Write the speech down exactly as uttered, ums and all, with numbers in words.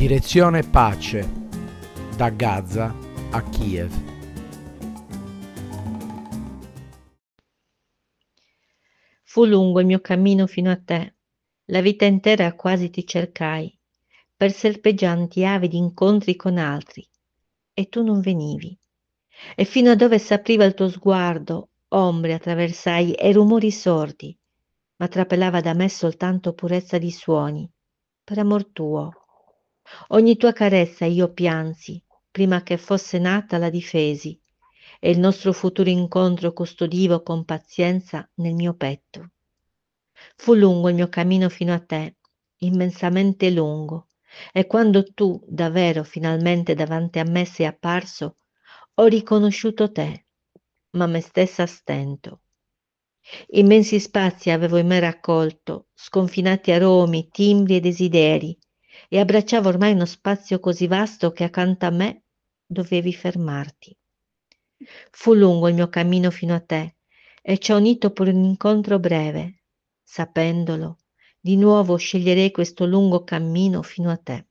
Direzione pace, da Gaza a Kiev. Fu lungo il mio cammino fino a te, la vita intera quasi ti cercai, per serpeggianti avidi incontri con altri, e tu non venivi. E fino a dove s'apriva il tuo sguardo, ombre attraversai e rumori sordi, ma trapelava da me soltanto purezza di suoni, per amor tuo. Ogni tua carezza io piansi, prima che fosse nata la difesi, e il nostro futuro incontro custodivo con pazienza nel mio petto. Fu lungo il mio cammino fino a te, immensamente lungo, e quando tu davvero finalmente davanti a me sei apparso, ho riconosciuto te, ma me stessa a stento. Immensi spazi avevo in me raccolto, sconfinati aromi, timbri e desideri, e abbracciavo ormai uno spazio così vasto che accanto a me dovevi fermarti. Fu lungo il mio cammino fino a te, e ci ha unito per un incontro breve. Sapendolo, di nuovo sceglierei questo lungo cammino fino a te.